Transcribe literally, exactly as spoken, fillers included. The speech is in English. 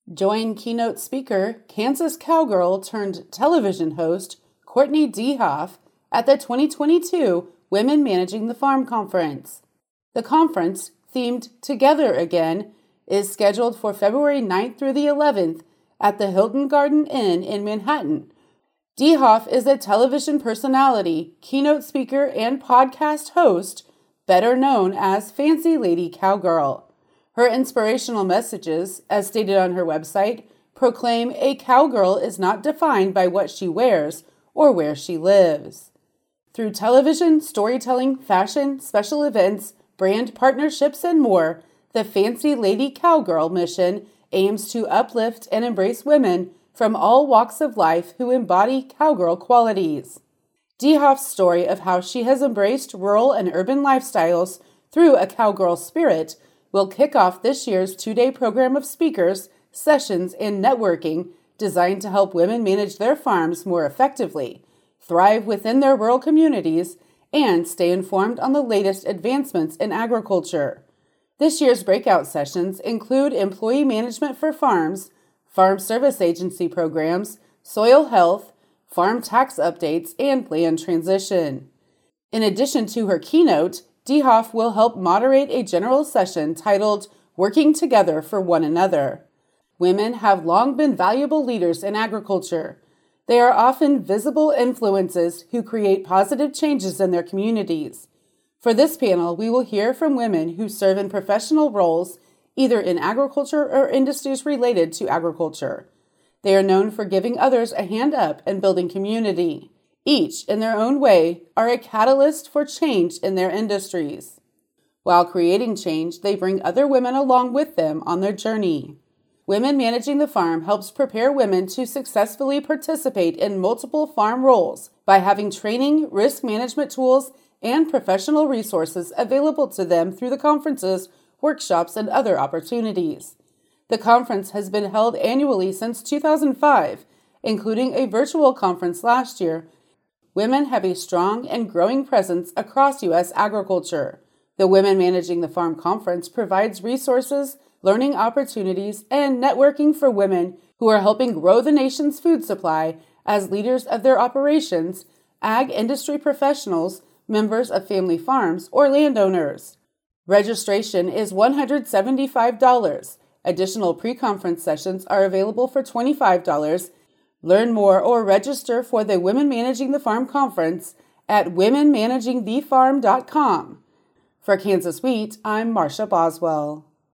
Join keynote speaker, Kansas cowgirl turned television host, Courtney Dehoff at the twenty twenty-two Women Managing the Farm Conference. The conference, themed Together Again, is scheduled for February ninth through the eleventh at the Hilton Garden Inn in Manhattan. Dehoff is a television personality, keynote speaker, and podcast host, better known as Fancy Lady Cowgirl. Her inspirational messages, as stated on her website, proclaim a cowgirl is not defined by what she wears or where she lives. Through television, storytelling, fashion, special events, brand partnerships, and more, the Fancy Lady Cowgirl mission aims to uplift and embrace women from all walks of life who embody cowgirl qualities. Dehoff's story of how she has embraced rural and urban lifestyles through a cowgirl spirit will kick off this year's two-day program of speakers, sessions, and networking designed to help women manage their farms more effectively, thrive within their rural communities, and stay informed on the latest advancements in agriculture. This year's breakout sessions include employee management for farms, farm service agency programs, soil health, farm tax updates, and land transition. In addition to her keynote, Dehoff will help moderate a general session titled Working Together for One Another. Women have long been valuable leaders in agriculture. They are often visible influences who create positive changes in their communities. For this panel, we will hear from women who serve in professional roles either in agriculture or industries related to agriculture. They are known for giving others a hand up and building community. Each, in their own way, are a catalyst for change in their industries. While creating change, they bring other women along with them on their journey. Women Managing the Farm helps prepare women to successfully participate in multiple farm roles by having training, risk management tools, and professional resources available to them through the conferences, workshops, and other opportunities. The conference has been held annually since two thousand five, including a virtual conference last year. Women have a strong and growing presence across U S agriculture. The Women Managing the Farm Conference provides resources, learning opportunities, and networking for women who are helping grow the nation's food supply as leaders of their operations, ag industry professionals, members of family farms, or landowners. Registration is one hundred seventy-five dollars. Additional pre-conference sessions are available for twenty-five dollars. Learn more or register for the Women Managing the Farm Conference at women managing the farm dot com. For Kansas Wheat, I'm Marcia Boswell.